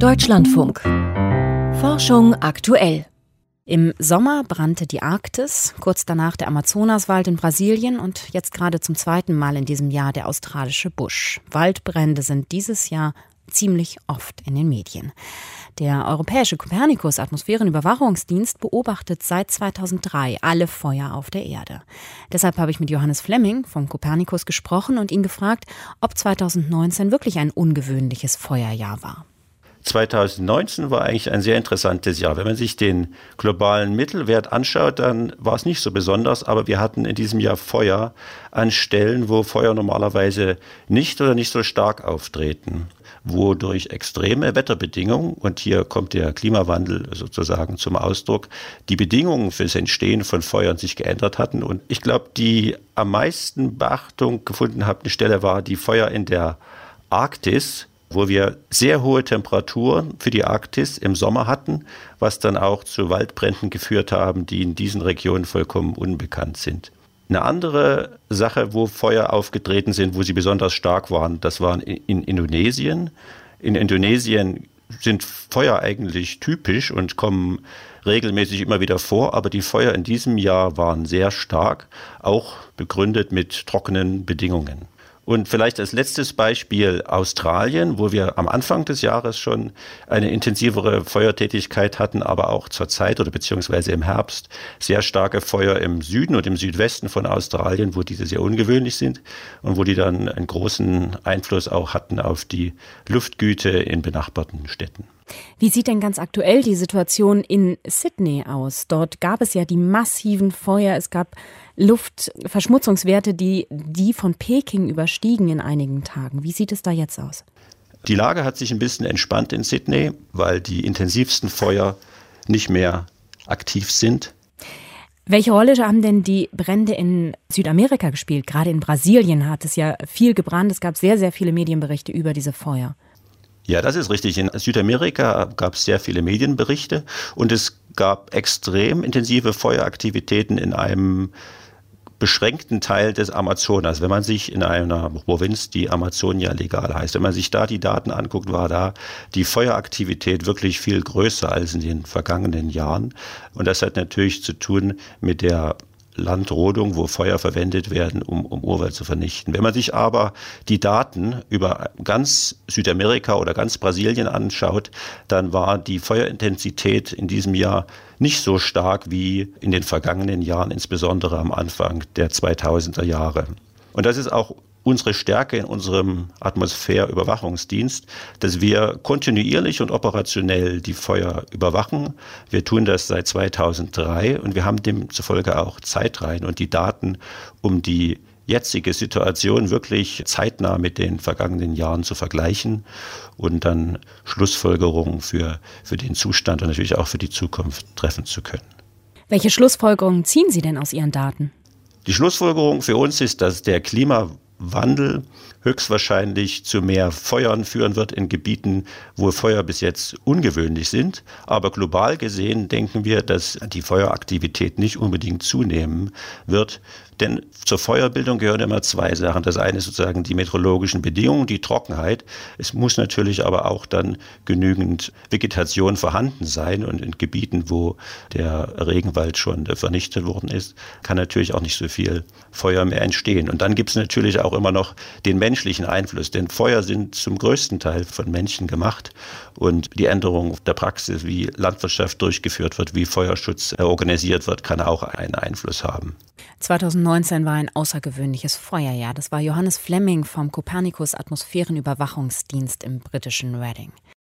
Deutschlandfunk. Forschung aktuell. Im Sommer brannte die Arktis, kurz danach der Amazonaswald in Brasilien und jetzt gerade zum zweiten Mal in diesem Jahr der australische Busch. Waldbrände sind dieses Jahr ziemlich oft in den Medien. Der europäische Copernicus-Atmosphärenüberwachungsdienst beobachtet seit 2003 alle Feuer auf der Erde. Deshalb habe ich mit Johannes Flemming vom Copernicus gesprochen und ihn gefragt, ob 2019 wirklich ein ungewöhnliches Feuerjahr war. 2019 war eigentlich ein sehr interessantes Jahr. Wenn man sich den globalen Mittelwert anschaut, dann war es nicht so besonders, aber wir hatten in diesem Jahr Feuer an Stellen, wo Feuer normalerweise nicht oder nicht so stark auftreten, wo durch extreme Wetterbedingungen, und hier kommt der Klimawandel sozusagen zum Ausdruck, die Bedingungen für das Entstehen von Feuern sich geändert hatten. Und ich glaube, die am meisten Beachtung gefunden hat, eine Stelle war die Feuer in der Arktis, wo wir sehr hohe Temperaturen für die Arktis im Sommer hatten, was dann auch zu Waldbränden geführt haben, die in diesen Regionen vollkommen unbekannt sind. Eine andere Sache, wo Feuer aufgetreten sind, wo sie besonders stark waren, das waren in Indonesien. In Indonesien sind Feuer eigentlich typisch und kommen regelmäßig immer wieder vor, aber die Feuer in diesem Jahr waren sehr stark, auch begründet mit trockenen Bedingungen. Und vielleicht als letztes Beispiel Australien, wo wir am Anfang des Jahres schon eine intensivere Feuertätigkeit hatten, aber auch zur Zeit oder beziehungsweise im Herbst sehr starke Feuer im Süden und im Südwesten von Australien, wo diese sehr ungewöhnlich sind und wo die dann einen großen Einfluss auch hatten auf die Luftgüte in benachbarten Städten. Wie sieht denn ganz aktuell die Situation in Sydney aus? Dort gab es ja die massiven Feuer. Es gab Luftverschmutzungswerte, die von Peking überstiegen in einigen Tagen. Wie sieht es da jetzt aus? Die Lage hat sich ein bisschen entspannt in Sydney, weil die intensivsten Feuer nicht mehr aktiv sind. Welche Rolle haben denn die Brände in Südamerika gespielt? Gerade in Brasilien hat es ja viel gebrannt. Es gab sehr, sehr viele Medienberichte über diese Feuer. Ja, das ist richtig. In Südamerika gab es sehr viele Medienberichte und es gab extrem intensive Feueraktivitäten in einem beschränkten Teil des Amazonas. Wenn man sich in einer Provinz, die Amazonia legal heißt, wenn man sich da die Daten anguckt, war da die Feueraktivität wirklich viel größer als in den vergangenen Jahren. Und das hat natürlich zu tun mit der Landrodung, wo Feuer verwendet werden, um Urwald zu vernichten. Wenn man sich aber die Daten über ganz Südamerika oder ganz Brasilien anschaut, dann war die Feuerintensität in diesem Jahr nicht so stark wie in den vergangenen Jahren, insbesondere am Anfang der 2000er Jahre. Und das ist auch unsere Stärke in unserem Atmosphärüberwachungsdienst, dass wir kontinuierlich und operationell die Feuer überwachen. Wir tun das seit 2003 und wir haben demzufolge auch Zeitreihen und die Daten, um die jetzige Situation wirklich zeitnah mit den vergangenen Jahren zu vergleichen und dann Schlussfolgerungen für den Zustand und natürlich auch für die Zukunft treffen zu können. Welche Schlussfolgerungen ziehen Sie denn aus Ihren Daten? Die Schlussfolgerung für uns ist, dass der Klimawandel höchstwahrscheinlich zu mehr Feuern führen wird in Gebieten, wo Feuer bis jetzt ungewöhnlich sind. Aber global gesehen denken wir, dass die Feueraktivität nicht unbedingt zunehmen wird. Denn zur Feuerbildung gehören immer zwei Sachen. Das eine ist sozusagen die meteorologischen Bedingungen, die Trockenheit. Es muss natürlich aber auch dann genügend Vegetation vorhanden sein. Und in Gebieten, wo der Regenwald schon vernichtet worden ist, kann natürlich auch nicht so viel Feuer mehr entstehen. Und dann gibt es natürlich auch immer noch den menschlichen Einfluss. Denn Feuer sind zum größten Teil von Menschen gemacht. Und die Änderung der Praxis, wie Landwirtschaft durchgeführt wird, wie Feuerschutz organisiert wird, kann auch einen Einfluss haben. 2019 war ein außergewöhnliches Feuerjahr. Das war Johannes Flemming vom Copernicus Atmosphärenüberwachungsdienst im britischen Reading.